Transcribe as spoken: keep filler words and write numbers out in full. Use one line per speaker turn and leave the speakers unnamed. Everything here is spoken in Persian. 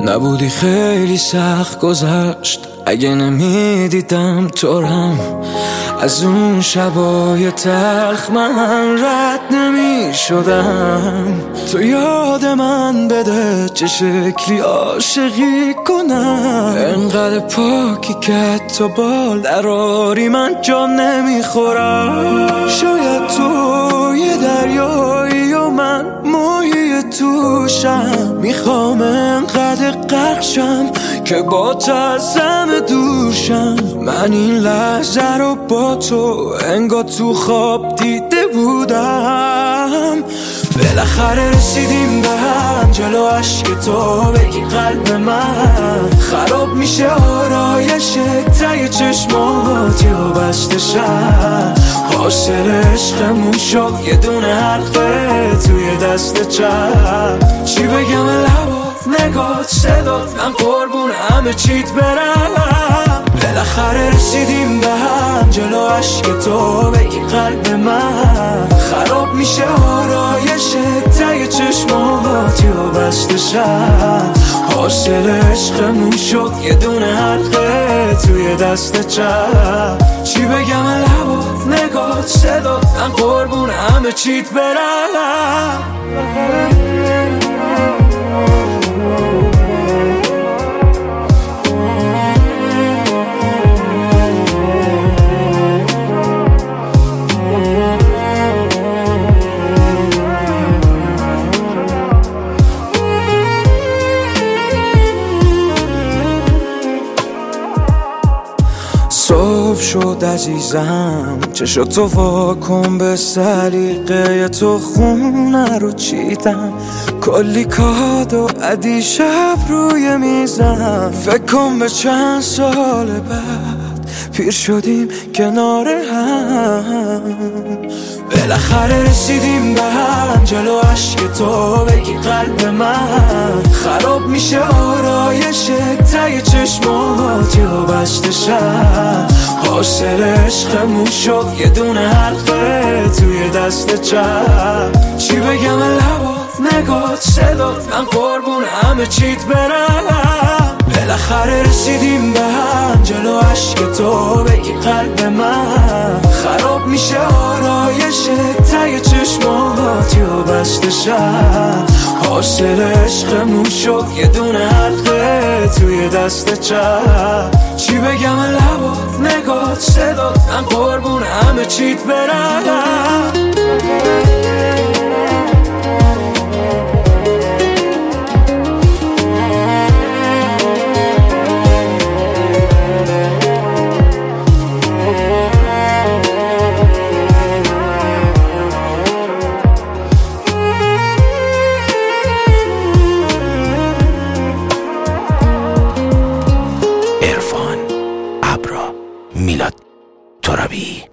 نبودی خیلی سخت گذشت اگه نمیدیدم تو رم. از اون شبای تلخ من رد نمی شدم. تو یاد من بده چه شکلی عاشقی کنم. انقدر پاکی که تو بال دراری من جا نمیخورم. شاید تو یه دریایی و من ماهی توشم. میخوام انقدر غرقشم که با ترسم دوشم. من این لحظه رو با تو انگار تو خواب دیده بودم. بالاخره رسیدیم به هم، جلو عشق تو بگی قلب من خراب میشه آرایش ته چشماتی و بسته شم. حاصل عشقمون شد یه دونه حلقه توی دست چپ. چی بگم لبات نگات صدات من قربون همه چیت برم. بالاخره رسیدیم به هم، جلو عشق تو بگی قلب من خراب میشه آرایش ته چشماتی و بسته شم. حاصل عشقمون شد یه دونه حلقه توی دست چپ. چی بگم لبات نگات صدات من قربون همه چیت برم. صبح شد عزیزم، چشاتو واکن به سلیقه تو خونه رو چیدم. کلی کاد و عدی شب روی میزم. فکر کن به چند سال بعد پیر شدیم کنار هم. بالاخره رسیدیم به هم، جلو عشق تو بگی قلب من خراب میشه آرایش ته چشماتی و بسته شم. حاصل عشقمون شد یه دونه حلقه توی دست چپ. چی بگم لبات نگات صدات من قربون همه چیت برم. بالاخره رسیدیم به هم، جلو عشق تو بگی قلب من خراب میشه آرایش ته چشماتی و بسته شم. حاصل عشقمون شد یه دونه حلقه توی دست چپ. چی بگم لبات نگات صدات من قربون همه چیت برم.
عرفان ابرا میلاد ترابی.